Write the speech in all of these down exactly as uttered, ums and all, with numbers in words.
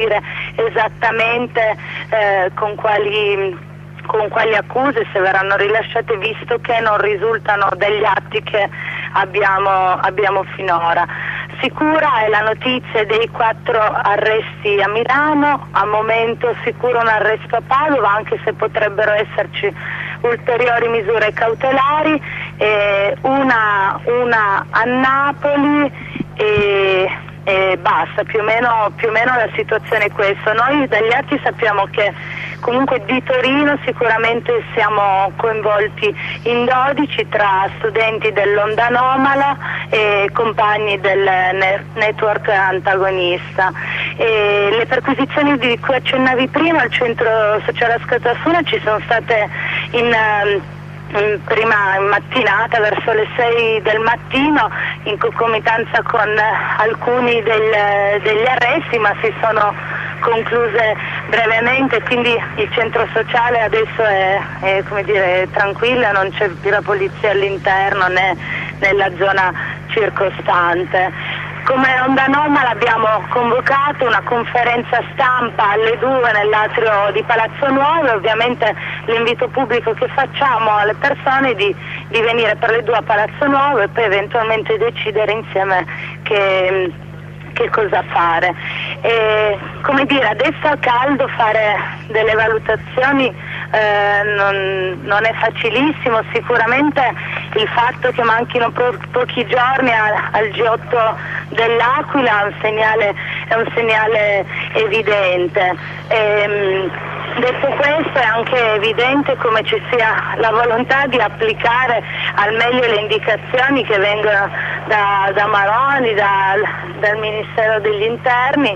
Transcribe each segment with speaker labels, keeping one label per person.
Speaker 1: capire esattamente eh, con quali con quali accuse, se verranno rilasciate, visto che non risultano dagli atti che abbiamo, abbiamo finora. Sicura è la notizia dei quattro arresti a Milano, a momento sicuro un arresto a Padova, anche se potrebbero esserci ulteriori misure cautelari, eh, una, una a Napoli e, e basta, più o meno, più o meno la situazione è questa. Noi dagli atti sappiamo che comunque di Torino sicuramente siamo coinvolti in dodici tra studenti dell'Onda Anomala e compagni del network antagonista. E le perquisizioni di cui accennavi prima al centro sociale Askatasuna ci sono state in, in prima mattinata verso le sei del mattino in concomitanza con alcuni del, degli arresti, ma si sono concluse brevemente, quindi il centro sociale adesso è, è come dire, tranquillo, non c'è più la polizia all'interno né nella zona circostante. Come Onda Anomala abbiamo convocato una conferenza stampa alle due nell'atrio di Palazzo Nuovo, e ovviamente l'invito pubblico che facciamo alle persone è di, di venire per le due a Palazzo Nuovo e poi eventualmente decidere insieme che che cosa fare. E, come dire, adesso a caldo fare delle valutazioni eh, non, non è facilissimo. Sicuramente il fatto che manchino po- pochi giorni a, al G otto dell'Aquila è un segnale, è un segnale evidente. E, detto questo, è anche evidente come ci sia la volontà di applicare al meglio le indicazioni che vengono da, da Maroni, da, dal Ministero degli Interni,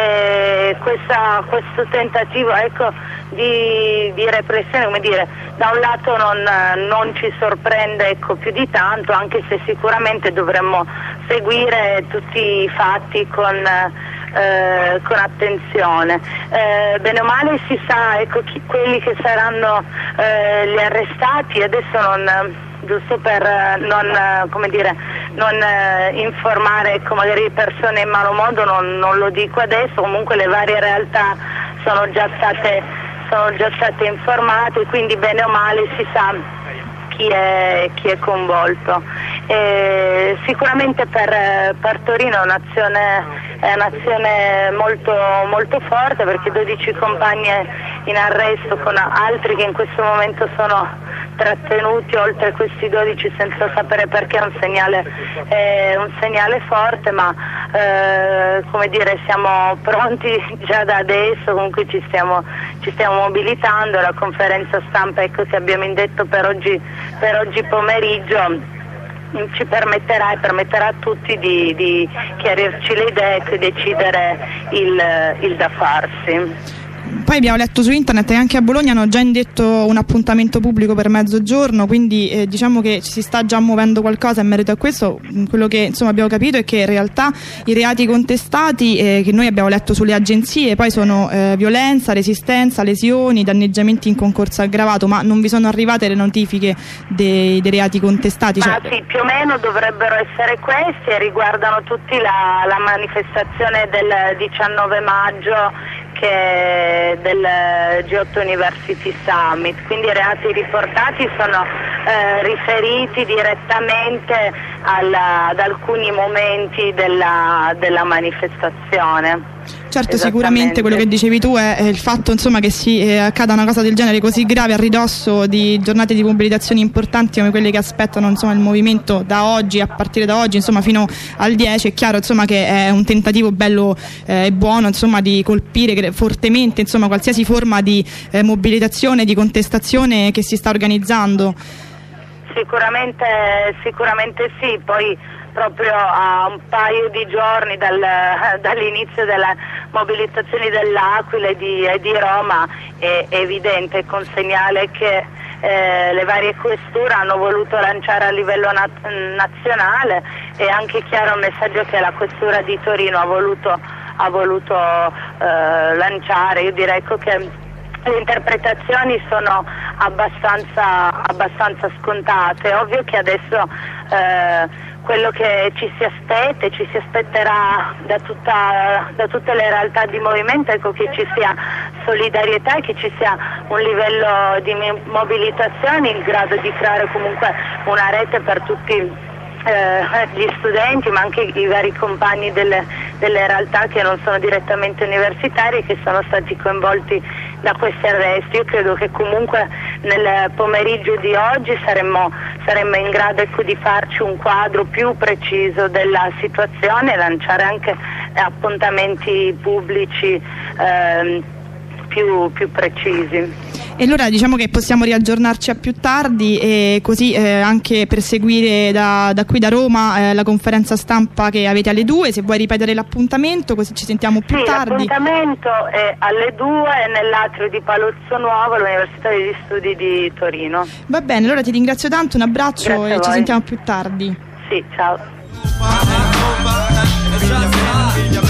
Speaker 1: e questa, questo tentativo, ecco, di, di repressione, come dire, da un lato non, non ci sorprende, ecco, più di tanto, anche se sicuramente dovremmo seguire tutti i fatti con Eh, con attenzione. Eh, bene o male si sa, ecco, chi, quelli che saranno eh, gli arrestati, adesso non, giusto per non, come dire, non eh, informare, ecco, magari persone in malo modo, non, non lo dico adesso, comunque le varie realtà sono già state, sono già state informate, quindi bene o male si sa chi è, chi è coinvolto. E sicuramente per, per Torino è un'azione, è un'azione molto, molto forte, perché dodici compagni in arresto con altri che in questo momento sono trattenuti, oltre a questi dodici senza sapere perché, è un segnale, è un segnale forte, ma eh, come dire, siamo pronti già da adesso, comunque ci stiamo, ci stiamo mobilitando. La conferenza stampa, ecco, che abbiamo indetto per oggi, per oggi pomeriggio ci permetterà e permetterà a tutti di, di chiarirci le idee e decidere il, il da farsi.
Speaker 2: Poi abbiamo letto su internet che anche a Bologna hanno già indetto un appuntamento pubblico per mezzogiorno, quindi eh, diciamo che si sta già muovendo qualcosa in merito a questo. Quello che insomma abbiamo capito è che in realtà i reati contestati eh, che noi abbiamo letto sulle agenzie poi sono eh, violenza, resistenza, lesioni, danneggiamenti in concorso aggravato, ma non vi sono arrivate le notifiche dei, dei reati contestati?
Speaker 1: Ma
Speaker 2: cioè...
Speaker 1: sì, più o meno dovrebbero essere questi, e riguardano tutti la, la manifestazione del diciannove maggio che del G otto University Summit, quindi i reati riportati sono eh, riferiti direttamente alla, ad alcuni momenti della, della manifestazione.
Speaker 2: Certo, sicuramente quello che dicevi tu è, è il fatto, insomma, che si eh, accada una cosa del genere così grave a ridosso di giornate di mobilitazioni importanti come quelle che aspettano, insomma, il movimento da oggi, a partire da oggi, insomma, fino al dieci. È chiaro, insomma, che è un tentativo bello e eh, buono, insomma, di colpire fortemente, insomma, qualsiasi forma di eh, mobilitazione, di contestazione che si sta organizzando.
Speaker 1: Sicuramente, sicuramente sì, poi proprio a un paio di giorni dal, dall'inizio della mobilitazione dell'Aquila e di, e di Roma è, è evidente, con segnale che eh, le varie questure hanno voluto lanciare a livello nat- nazionale. È anche chiaro il messaggio che la questura di Torino ha voluto, ha voluto eh, lanciare. Io direi che le interpretazioni sono abbastanza, abbastanza scontate. È ovvio che adesso eh, quello che ci si aspetta e ci si aspetterà da, tutta, da tutte le realtà di movimento, ecco, che ci sia solidarietà e che ci sia un livello di mobilitazione in grado di creare comunque una rete per tutti Eh, gli studenti, ma anche i vari compagni delle, delle realtà che non sono direttamente universitari, che sono stati coinvolti da questi arresti. Io credo che comunque nel pomeriggio di oggi saremmo, saremmo in grado, ecco, di farci un quadro più preciso della situazione e lanciare anche appuntamenti pubblici eh, più, più precisi.
Speaker 2: E allora diciamo che possiamo riaggiornarci a più tardi, e così eh, anche per seguire da, da qui da Roma eh, la conferenza stampa che avete alle due. Se vuoi ripetere l'appuntamento, così ci sentiamo più
Speaker 1: sì,
Speaker 2: tardi.
Speaker 1: L'appuntamento è alle due nell'atrio di Palazzo Nuovo, all'Università degli Studi di Torino.
Speaker 2: Va bene, allora ti ringrazio tanto, un abbraccio. Grazie e ci sentiamo più tardi.
Speaker 1: Sì, ciao.